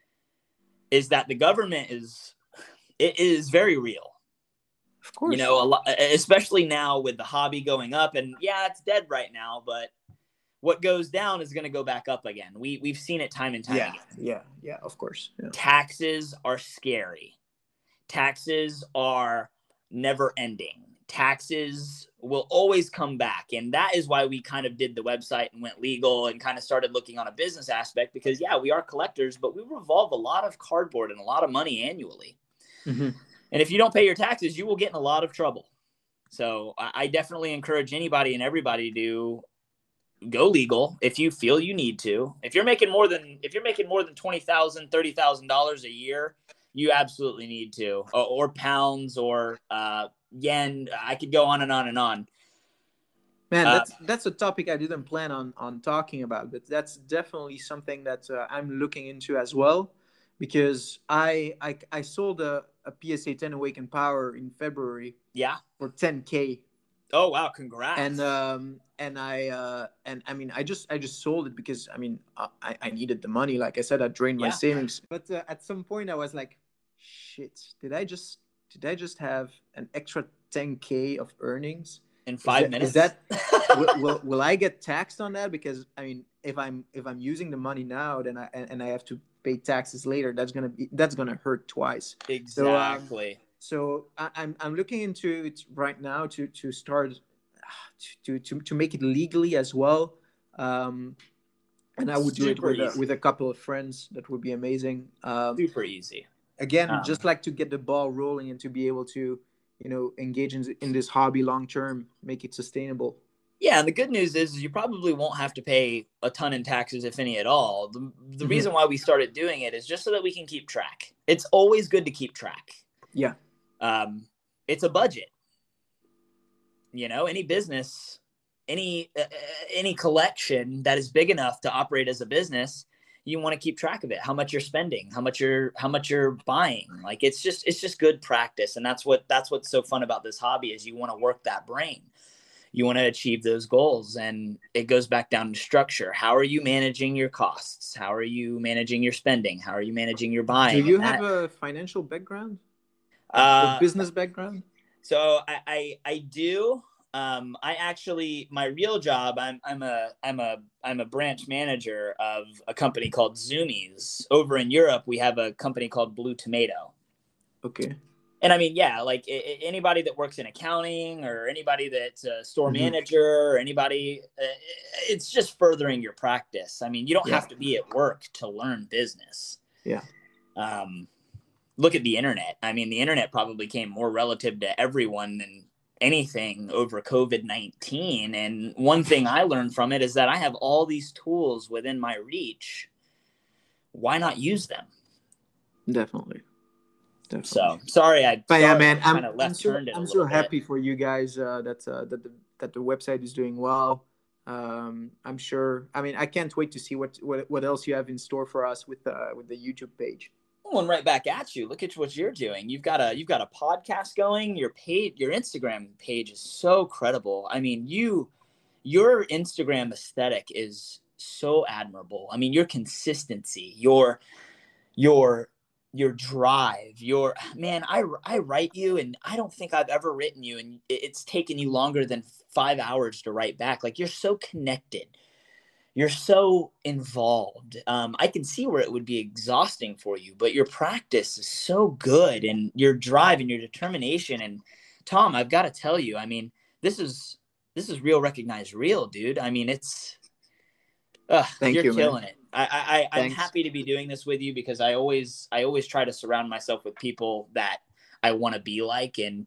is that the government is. It is very real. Of course. You know, a lot, especially now with the hobby going up, and yeah, it's dead right now, but what goes down is going to go back up again. We, we've seen it time and time yeah, again. Yeah, yeah, of course. Yeah. Taxes are scary. Taxes are never ending. Taxes will always come back. And that is why we kind of did the website and went legal and kind of started looking on a business aspect, because yeah, we are collectors, but we revolve a lot of cardboard and a lot of money annually. Mm-hmm. And if you don't pay your taxes, you will get in a lot of trouble. So I, I definitely encourage anybody and everybody to go legal if you feel you need to. If you're making more than if you're making more than twenty thousand dollars, thirty thousand dollars a year, you absolutely need to, or, or pounds or uh, yen. I could go on and on and on. Man, that's uh, that's a topic I didn't plan on on talking about, but that's definitely something that uh, I'm looking into as well. Because I, I I sold a, a P S A ten Awaken Power in February. Yeah. For ten K. Oh wow! Congrats. And um and I uh and I mean I just I just sold it because I mean I I needed the money. Like I said, I drained my yeah. savings. But uh, at some point I was like, shit! Did I just did I just have an extra ten K of earnings in five is that, minutes? Is that will, will will I get taxed on that? Because I mean, if I'm if I'm using the money now, then I and, and I have to pay taxes later, that's gonna be that's gonna hurt twice. Exactly. So, um, so I, I'm I'm looking into it right now to to start to to to make it legally as well. Um, and I would do it Super with a, easy. with a couple of friends. That would be amazing. Um, Super easy. again, Um, just like to get the ball rolling and to be able to, you know, engage in in this hobby long term, make it sustainable. Yeah, and the good news is you probably won't have to pay a ton in taxes, if any at all. The, the Mhm. reason why we started doing it is just so that we can keep track. It's always good to keep track. Yeah. Um, it's a budget. You know, any business, any uh, any collection that is big enough to operate as a business, you want to keep track of it. How much you're spending, how much you're how much you're buying. Like it's just it's just good practice, and that's what that's what's so fun about this hobby is you want to work that brain. You want to achieve those goals, and it goes back down to structure. How are you managing your costs? How are you managing your spending? How are you managing your buying? Do you And have that- a financial background? Uh, a business background? So I, I, I do. Um, I actually, my real job, I'm, I'm a, I'm a, I'm a branch manager of a company called Zoomies. Over in Europe, we have a company called Blue Tomato. Okay. And I mean, yeah, like I- I- anybody that works in accounting or anybody that's a store Mhm. manager or anybody, uh, it's just furthering your practice. I mean, you don't Yeah. have to be at work to learn business. Yeah. Um, look at the internet. I mean, the internet probably came more relative to everyone than anything over COVID nineteen. And one thing I learned from it is that I have all these tools within my reach. Why not use them? Definitely. Definitely. So sorry, I But yeah, sorry man, I I'm, kind of I'm left so, turned it a I'm little so bit. happy for you guys uh, that uh, that the that the website is doing well. Um, I'm sure. I mean, I can't wait to see what what, what else you have in store for us with uh, with the YouTube page. Going right back at you. Look at what you're doing. You've got a you've got a podcast going. Your page, your Instagram page is so credible. I mean, you your Instagram aesthetic is so admirable. I mean, your consistency, your your your drive, your man. I I write you, and I don't think I've ever written you, and it's taken you longer than five hours to write back. Like you're so connected. You're so involved. Um, I can see where it would be exhausting for you, but your practice is so good, and your drive and your determination. And Tom, I've got to tell you, I mean, this is this is real, recognized real, dude. I mean, it's uh, Thank you're you, man. killing it. I, I, I I'm Thanks. happy to be doing this with you because I always I always try to surround myself with people that I want to be like, and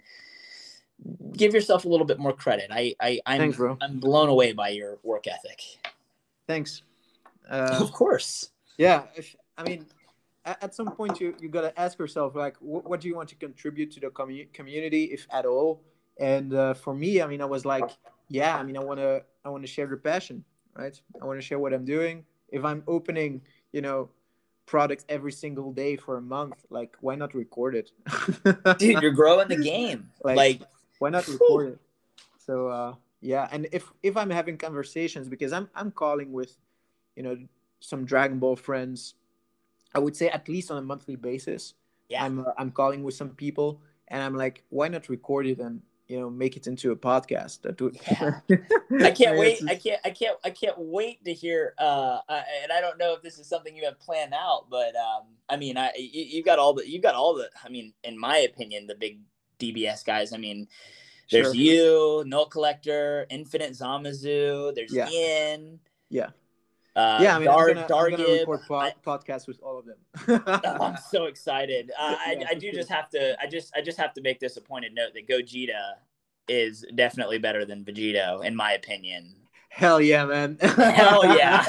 give yourself a little bit more credit. I, I I'm Thanks, bro. I'm blown away by your work ethic. Thanks. Uh, Of course. yeah, if, I mean, at, at some point you you gotta ask yourself like, what, what do you want to contribute to the commu- community, if at all? And uh, for me, I mean, I was like, yeah, I mean, I wanna I wanna share the passion, right? I wanna share what I'm doing. If I'm opening, you know, products every single day for a month, like, why not record it? Dude, you're growing the game. Like, Like, why not record it? So uh, yeah, and if if I'm having conversations, because I'm I'm calling with, you know, some Dragon Ball friends, I would say at least on a monthly basis. yeah. I'm uh, I'm calling with some people, and I'm like, why not record it and, you know, make it into a podcast? That would. Yeah. I can't mean, wait. it's I can't. I can't. I can't wait to hear. Uh, uh, and I don't know if this is something you have planned out, but um, I mean, I you, you've got all the. You've got all the. I mean, in my opinion, the big D B S guys. I mean, there's Sure. you, Null Collector, Infinite Zamazu. There's Yeah. Ian. Yeah. Uh, Yeah, I mean, Dar, I'm gonna, I'm gonna Dargib. record po- I- podcasts with all of them. Oh, I'm so excited. Uh, I, Yeah, I for do sure. just have to. I just. I just have to make this a pointed note that Gogeta is definitely better than Vegito, in my opinion. Hell yeah, man. Hell yeah!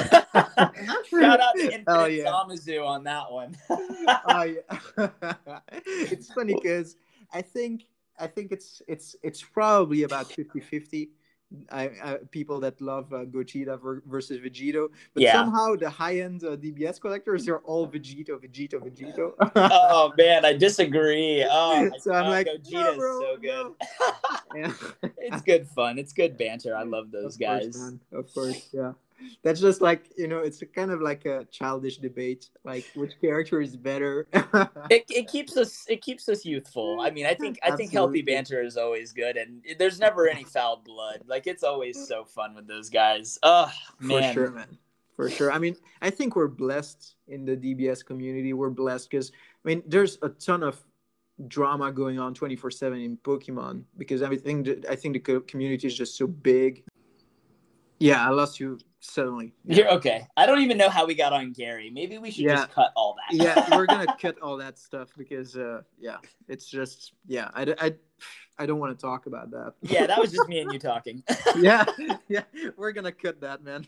Shout out to Infinite Hell yeah. Zamazu on that one. Oh, yeah. It's funny because I think I think it's it's it's probably about fifty-fifty. I, I, people that love uh, Gogeta ver- versus Vegito, but Yeah. somehow the high-end uh, D B S collectors are all Vegito, Vegito, Vegito. Oh man, I disagree. Oh, my So I'm God, like, Gogeta no, is bro, so good. Yeah. It's good fun. It's good banter. I love those Of guys. course, man. Of course, yeah. That's just like, you know, it's a kind of like a childish debate, like which character is better. It, it keeps us it keeps us youthful. I mean, I think I think healthy Absolutely. banter is always good, and there's never any foul blood. Like it's always so fun with those guys. Oh For man, sure, man. For sure. I mean, I think we're blessed in the D B S community. We're blessed because, I mean, there's a ton of drama going on twenty-four seven in Pokemon, because I think that, I think the co- community is just so big. Yeah, I lost you suddenly. Yeah. You're okay. I don't even know how we got on Gary. Maybe we should Yeah. just cut all that. Yeah, we're gonna cut all that stuff because uh, yeah, it's just yeah, I, I, I don't want to talk about that. Yeah, that was just me and you talking. yeah, yeah, we're gonna cut that, man.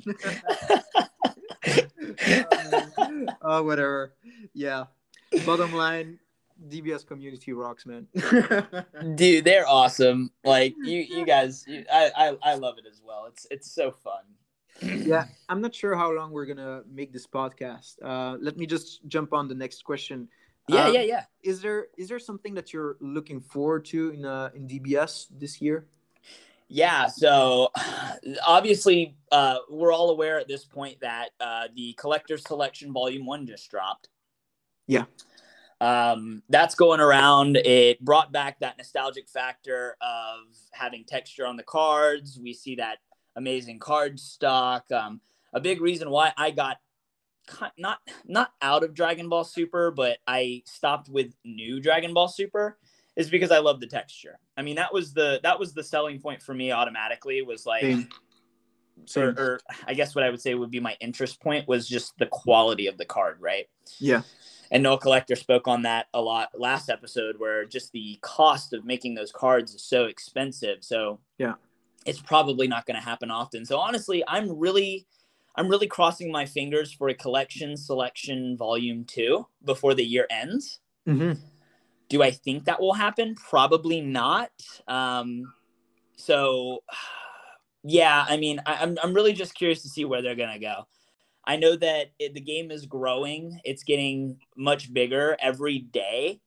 uh, oh, whatever. Yeah. Bottom line, D B S community rocks, man. Dude, they're awesome. Like you, you guys, you, I, I, I love it as well. It's, it's so fun. Yeah, I'm not sure how long we're gonna make this podcast. Uh, let me just jump on the next question. Yeah, um, yeah, yeah. Is there is there something that you're looking forward to in uh, in D B S this year? Yeah, so obviously uh, we're all aware at this point that uh, the Collector's Selection Volume one just dropped. Yeah. Um, that's going around. It brought back that nostalgic factor of having texture on the cards. We see that amazing card stock. Um, a big reason why I got not not out of Dragon Ball Super, but I stopped with new Dragon Ball Super is because I love the texture. I mean, that was the that was the selling point for me automatically, was like, Same. Same. Or, or I guess what I would say would be my interest point was just the quality of the card, right? Yeah. And Noah Collector spoke on that a lot last episode, where just the cost of making those cards is so expensive. So yeah, it's probably not going to happen often. So honestly, I'm really, I'm really crossing my fingers for a Collection Selection Volume two before the year ends. Mm-hmm. Do I think that will happen? Probably not. Um, so yeah, I mean, I, I'm, I'm really just curious to see where they're going to go. I know that it, the game is growing. It's getting much bigger every day.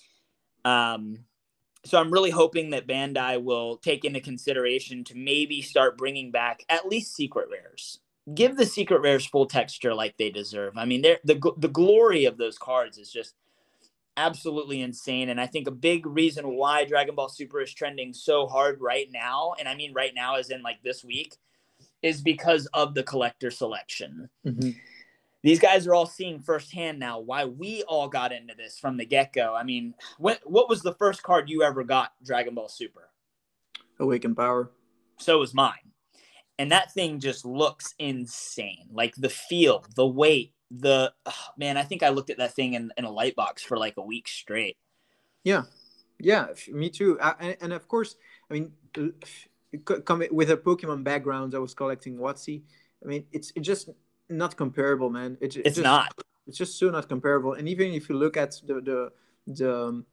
Um, so I'm really hoping that Bandai will take into consideration to maybe start bringing back at least secret rares. Give the secret rares full texture like they deserve. I mean, the the glory of those cards is just absolutely insane. And I think a big reason why Dragon Ball Super is trending so hard right now, and I mean right now as in like this week, is because of the collector selection. Mm-hmm. These guys are all seeing firsthand now why we all got into this from the get-go. I mean, what what was the first card you ever got Dragon Ball Super? Awakened Power. So was mine. And that thing just looks insane. Like the feel, the weight, the oh, man, I think I looked at that thing in, in a light box for like a week straight. Yeah. Yeah, me too. I, and of course, I mean, come with a Pokemon background, I was collecting WotC. I mean, it's it's just not comparable, man. It, it it's just, not. It's just so not comparable. And even if you look at the the the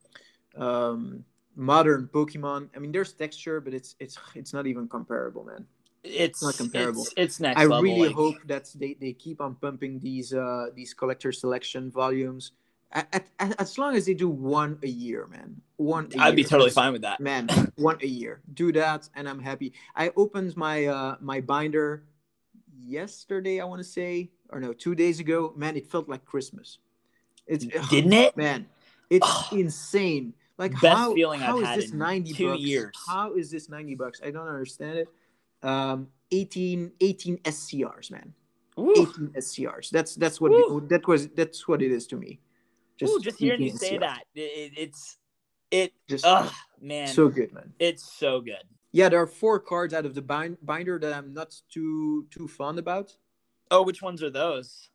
um, modern Pokemon, I mean, there's texture, but it's it's it's not even comparable, man. It's, it's not comparable. It's, it's next I level. really like... hope that they, they keep on pumping these uh these collector selection volumes. At, at, as long as they do one a year, man. One. A I'd year. be totally fine with that, man. One a year. Do that, and I'm happy. I opened my uh my binder yesterday, I want to say, or no, two days ago. Man, it felt like Christmas. It's didn't it? Man, it's insane. Like best how, feeling how I've is had this in ninety two bucks? years. How is this ninety bucks? I don't understand it. Um, eighteen, eighteen S C Rs, man. Ooh. eighteen S C Rs. That's that's what it, that was. That's what it is to me. Just, Ooh, just hearing you say that, it, it's it. Just ugh, man, so good, man. It's so good. Yeah, there are four cards out of the bind, binder that I'm not too too fond about. Oh, which ones are those?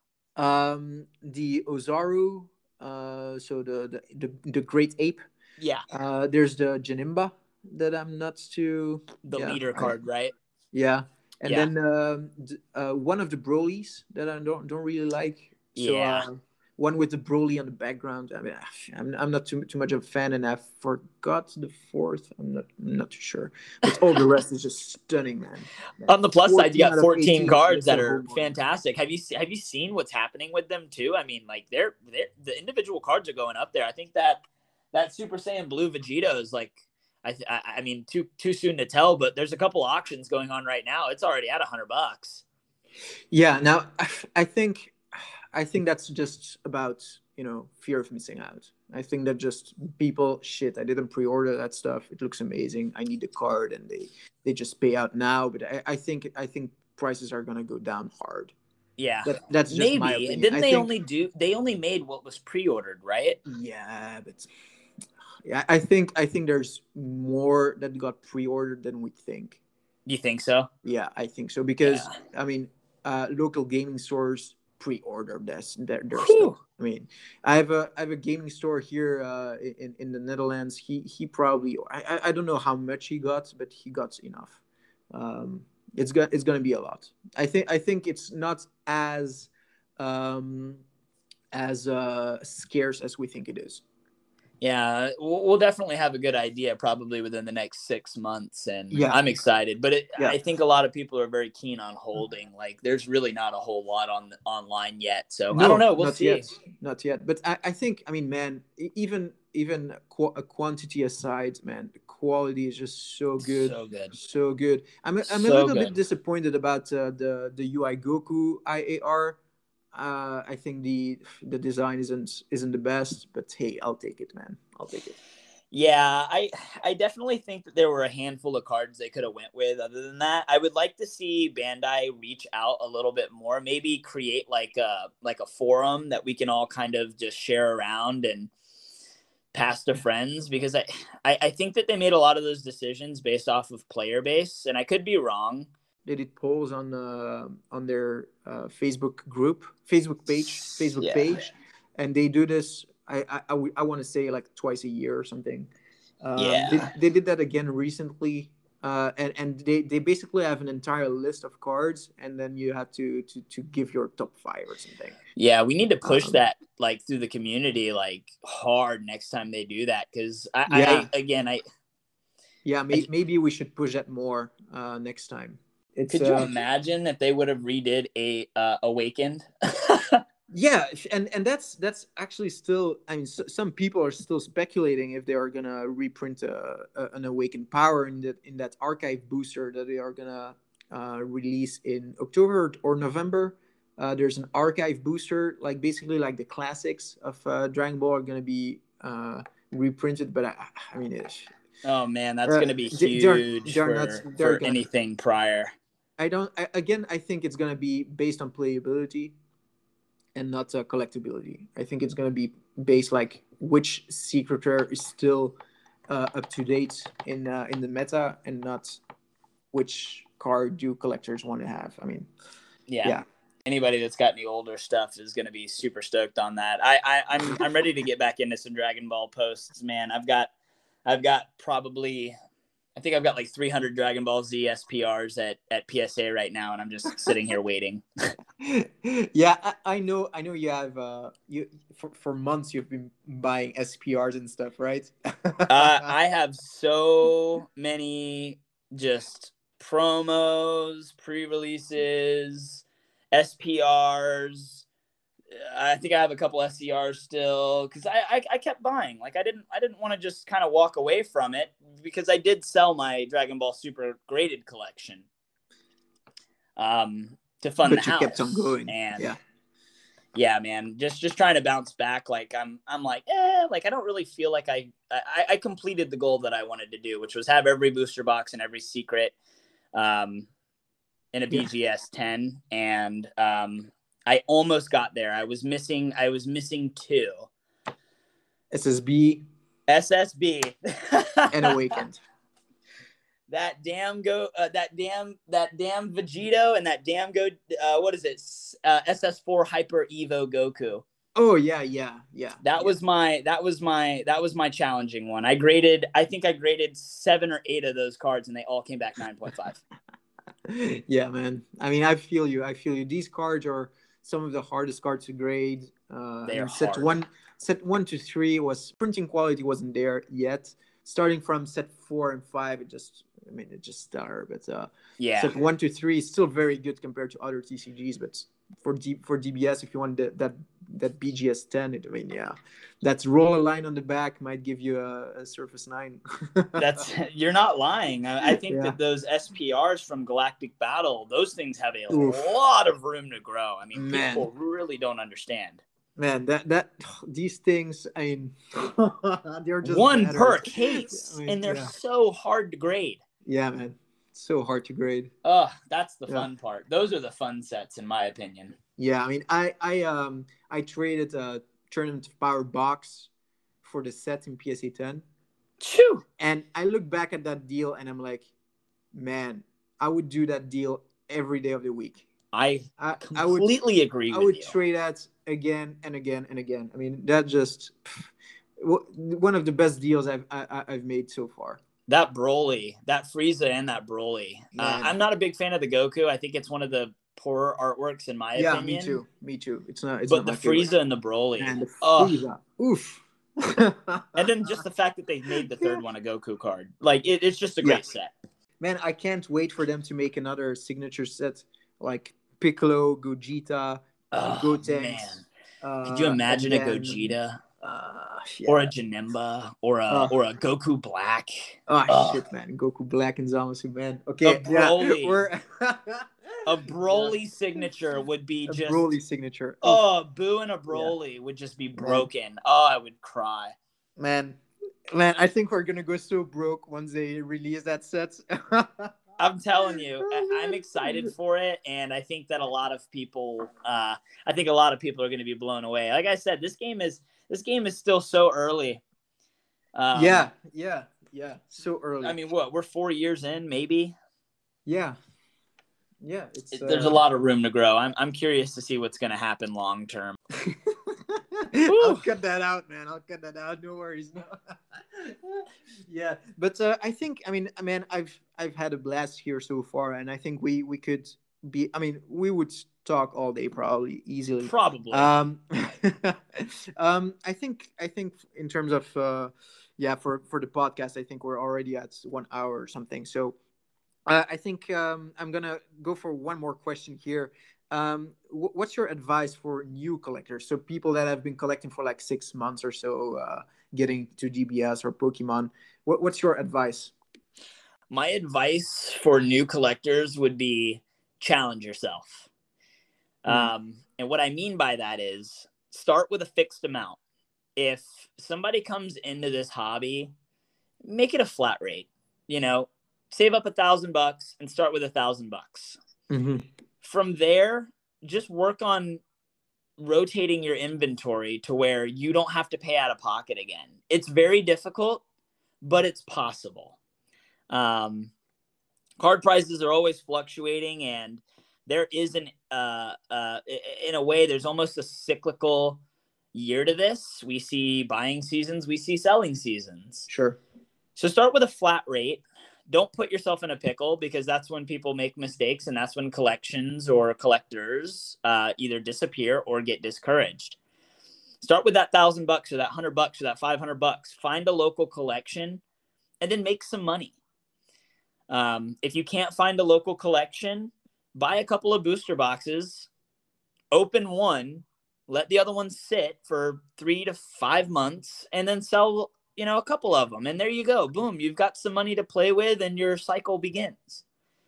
Um, the Ozaru, uh, so the the the, the Great Ape. Yeah. Uh, there's the Janimba that I'm not too. The yeah, leader card, I, right? Yeah, and yeah. then um, uh, one of the Brolys that I don't don't really like. So, yeah. Uh, one with the Broly on the background. I mean, I'm I'm not too too much of a fan, and I forgot the fourth. I'm not I'm not too sure, but all the rest is just stunning, man. man. On the plus side, you got fourteen cards that are one. fantastic. Have you have you seen what's happening with them too? I mean, like they're they're the individual cards are going up there. I think that that Super Saiyan Blue Vegeta is like. I, th- I mean, too too soon to tell, but there's a couple auctions going on right now. It's already at a hundred bucks. Yeah. Now, I think. I think that's just about, you know, fear of missing out. I think that just people, shit, I didn't pre-order that stuff. It looks amazing. I need the card, and they, they just pay out now. But I, I think I think prices are gonna go down hard. Yeah, that, that's just maybe. my opinion. Didn't I they think, only do? They only made what was pre-ordered, right? Yeah, but Yeah, I think I think there's more that got pre-ordered than we think. You think so? Yeah, I think so because Yeah. I mean, uh, local gaming stores pre-order this their, their stuff. Whew. I mean, I have a I have a gaming store here uh, in in the Netherlands. He he probably I I I don't know how much he got, but he got enough. Um, it's gonna it's gonna be a lot. I think I think it's not as um as uh scarce as we think it is. Yeah, we'll, we'll definitely have a good idea probably within the next six months, and Yeah. I'm excited. But it, Yeah. I think a lot of people are very keen on holding. Like, there's really not a whole lot on online yet, so I don't know. We'll not see. yet, not yet. But I, I think, I mean, man, e- even even qu- a quantity aside, man, the quality is just so good, So good. so good. I'm a, I'm a So little good. bit disappointed about uh, the the U I Goku I A R. Uh, I think the the design isn't isn't the best, but hey, I'll take it, man. I'll take it. Yeah, I I definitely think that there were a handful of cards they could have went with. Other than that, I would like to see Bandai reach out a little bit more. Maybe create like a like a forum that we can all kind of just share around and pass to friends, because I, I I think that they made a lot of those decisions based off of player base, and I could be wrong. They did polls on uh, on their uh, Facebook group, Facebook page, Facebook Yeah. page, and they do this. I I, I, I want to say like twice a year or something. Um, Yeah. they, they did that again recently, uh, and and they, they basically have an entire list of cards, and then you have to to, to give your top five or something. Yeah, we need to push Um, that like through the community like hard next time they do that, because I, Yeah. I again I Yeah, may, maybe we should push that more uh, next time. It's, could you uh, imagine if they would have redid a uh, Awakened? Yeah, and and that's that's actually still. I mean, s some people are still speculating if they are gonna reprint a, a, an Awakened Power in that in that archive booster that they are gonna uh, release in October or November. Uh, there's an archive booster, like basically like the classics of uh, Dragon Ball are gonna be uh, reprinted. But I, I mean, it, Oh man, that's uh, going to be they- they're- huge they're for, not- they're for gonna- anything prior. I don't. I, again, I think it's gonna be based on playability and not uh, collectability. I think it's going to be based like which secret rare is still uh, up to date in uh, in the meta, and not which card do collectors want to have. I mean, Yeah. yeah. Anybody that's got any older stuff is going to be super stoked on that. I, I I'm I'm ready to get back into some Dragon Ball posts, man. I've got I've got probably I think I've got like three hundred Dragon Ball Z S P Rs at, at P S A right now, and I'm just sitting here waiting. Yeah, I, I know. I know you have uh you for, for months you've been buying S P Rs and stuff, right? uh, I have so many just promos, pre-releases, S P Rs. I think I have a couple S C Rs still, because I, I I kept buying. Like I didn't I didn't want to just kind of walk away from it, because I did sell my Dragon Ball Super graded collection um to fund But the you house. kept on going. And Yeah. yeah, man, just just trying to bounce back. Like I'm I'm like eh, like I don't really feel like I, I I completed the goal that I wanted to do, which was have every booster box and every secret um in a Yeah. B G S ten, and um I almost got there. I was missing I was missing two. S S B S S B and Awakened. that damn go uh, that damn that damn Vegito and that damn go uh, what is it uh, S S four Hyper Evo Goku. Oh yeah, yeah, yeah. That yeah. was my that was my that was my challenging one. I graded I think I graded seven or eight of those cards, and they all came back nine point five. Yeah, man. I mean, I feel you. I feel you. These cards are some of the hardest cards to grade. Uh, They I are mean, set hard. one, set one to three was printing quality wasn't there yet. Starting from set four and five, it just, I mean, it just started. But uh, Yeah. set one to three is still very good compared to other T C Gs. But for D, for D B S, if you want that that, that B G S ten, it, I mean, yeah, that's roller line on the back might give you a, a Surface Nine. That's you're not lying. I, I think Yeah. that those S P Rs from Galactic Battle, those things have a Oof. lot of room to grow. I mean, Man. people really don't understand. Man, that that these things, I mean, they're just One better. per case, I mean, and they're yeah. so hard to grade. Yeah, man, so hard to grade. Oh, that's the Yeah. fun part. Those are the fun sets, in my opinion. Yeah, I mean, I I um I traded a Tournament of Power box for the set in P S A ten. Phew. And I look back at that deal and I'm like, man, I would do that deal every day of the week. I I, I would completely agree I with would you. trade that again and again and again. I mean, that just pff, one of the best deals I've I, I've made so far. That Broly, that Frieza, and that Broly. Uh, Man. I'm not a big fan of the Goku. I think it's one of the poorer artworks in my Yeah, opinion. me too. Me too. It's not. It's But not the my favorite. Frieza and the Broly. And the Ugh. Frieza. Oof. And then just the fact that they made the third one a Goku card. Like, it, it's just a great Yeah. set. Man, I can't wait for them to make another signature set like Piccolo, Gogeta, Oh, Gotenks. man. Uh, Could you imagine a and then, Gogeta? Uh, yeah. Or a Janemba? Or a, Uh. or a Goku Black? Oh Ugh. shit, man! Goku Black and Zamasu, man. Okay, A Broly. yeah, we're A Broly signature would be a just... Broly signature. Oof. Oh, Boo and a Broly would just be broken. Oh, I would cry. Man, man, I think we're gonna go so broke once they release that set. I'm telling you, I- I'm excited for it, and I think that a lot of people, uh, I think a lot of people are going to be blown away. Like I said, this game is this game is still so early. Um, yeah, yeah, yeah. So early. I mean, what we're four years in, maybe. yeah, yeah. It's It- There's uh, a lot of room to grow. I'm I'm curious to see what's going to happen long term. I'll cut that out, man. I'll cut that out. No worries. No. yeah, but uh, I think, I mean, man, I've I've had a blast here so far, and I think we we could be. I mean, we would talk all day probably easily. Probably. Um, um, I think I think in terms of uh, yeah, for for the podcast, I think we're already at one hour or something. So uh, I think um, I'm gonna go for one more question here. Um, wh- what's your advice for new collectors? So people that have been collecting for like six months or so, uh, getting to D B S or Pokemon. What, what's your advice? My advice for new collectors would be challenge yourself. Mm. Um, and what I mean by that is start with a fixed amount. If somebody comes into this hobby, make it a flat rate. You know, save up a thousand bucks and start with a thousand bucks. Mm-hmm. From there, just work on rotating your inventory to where you don't have to pay out of pocket again. It's very difficult, but it's possible. Um, card prices are always fluctuating, and there is an, uh, uh, in a way, there's almost a cyclical year to this. We see buying seasons, we see selling seasons. Sure. So start with a flat rate. Don't put yourself in a pickle, because that's when people make mistakes, and that's when collections or collectors uh, either disappear or get discouraged. Start with that thousand bucks or that hundred bucks or that five hundred bucks. Find a local collection and then make some money. Um, if you can't find a local collection, buy a couple of booster boxes, open one, let the other one sit for three to five months, and then sell, you know, a couple of them. And there you go. Boom. You've got some money to play with, and your cycle begins.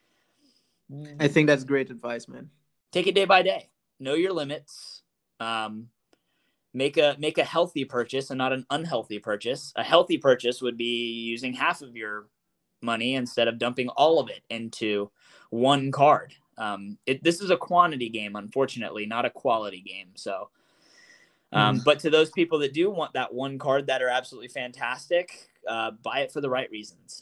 I think that's great advice, man. Take it day by day. Know your limits. Um, make a, make a healthy purchase and not an unhealthy purchase. A healthy purchase would be using half of your money instead of dumping all of it into one card. Um, it, this is a quantity game, unfortunately, not a quality game. So, Um, but to those people that do want that one card that are absolutely fantastic, uh, buy it for the right reasons.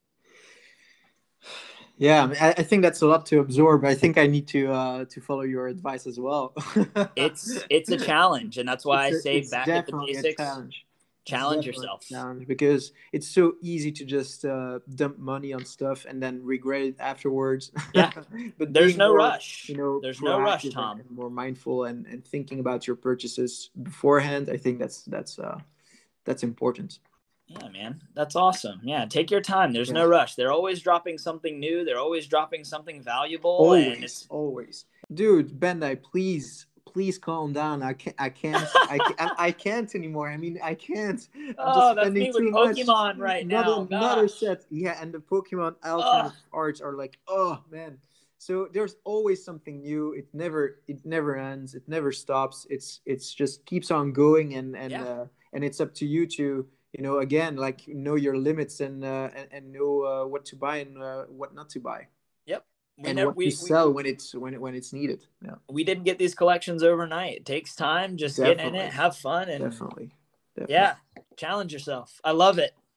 Yeah, I, mean, I, I think that's a lot to absorb. I think I need to uh, to follow your advice as well. It's it's a challenge, and that's why It's I a- say it's back at the definitely a basics. challenge. Challenge Definitely a yourself. challenge, because it's so easy to just uh, dump money on stuff and then regret it afterwards. Yeah. But There's being no more, rush. You know, There's no rush, proactive Tom. and, and more mindful and, and thinking about your purchases beforehand. I think that's that's uh, that's important. Yeah, man. That's awesome. Yeah, take your time. There's Yeah. no rush. They're always dropping something new. They're always dropping something valuable. And Always, it's always, dude. Bandai, please, please calm down. I can't, I can't, I can't, I can't anymore. I mean, I can't. I'm Oh, that's spending me with too much. Pokemon right Another, now. another Gosh. set. Yeah, and the Pokemon alternate Ugh. arts are like, oh man. So there's always something new. It never, it never ends. It never stops. It's, it's just keeps on going, and and Yeah. uh, and it's up to you to, you know, again, like, know your limits, and uh, and, and know uh, what to buy and uh, what not to buy, Yep. We and never, what we, to sell we, when it's when it, when it's needed. Yeah, we didn't get these collections overnight. It takes time. Just get in Definitely. it, have fun, and definitely. definitely. yeah, challenge yourself. I love it.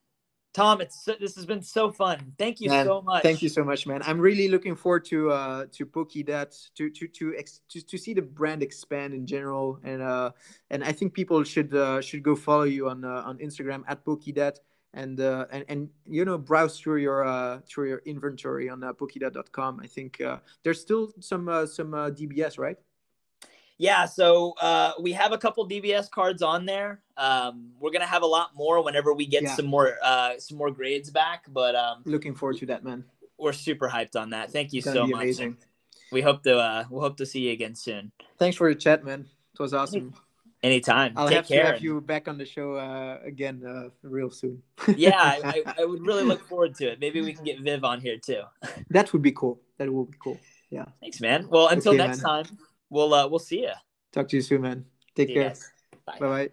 Tom, it's so, this has been so fun. Thank you Man, so much. Thank you so much, man. I'm really looking forward to uh to PokéDat to to to ex- to, to see the brand expand in general, and uh and I think people should uh, should go follow you on uh, on Instagram at PokéDat, and uh and, and you know, browse through your uh through your inventory on uh, Pokédat dot com. I think uh, there's still some uh, some uh, D B S, right? Yeah, so uh, we have a couple D B S cards on there. Um, we're gonna have a lot more whenever we get Yeah. some more uh, some more grades back. But um, Looking forward to that, man. we're super hyped on that. Thank you It's gonna so be much. amazing. We hope to uh, we'll hope to see you again soon. Thanks for your chat, man. It was awesome. Anytime. I'll Take have care. to have you back on the show uh, again uh, real soon. Yeah, I, I, I would really look forward to it. Maybe we can get Viv on here too. That would be cool. That would be cool. Yeah. Thanks, man. Well, until Okay, next man. time, we'll uh, we'll see you. Talk to you soon, man. Take See you care. guys. Bye. Bye bye.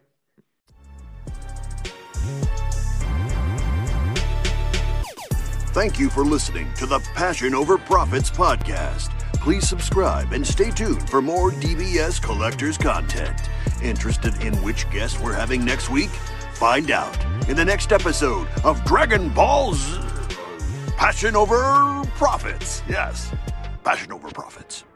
Thank you for listening to the Passion Over Profits podcast. Please subscribe and stay tuned for more D B S Collectors content. Interested in which guest we're having next week? Find out in the next episode of Dragon Ball Z- Passion Over Profits. Yes, Passion Over Profits.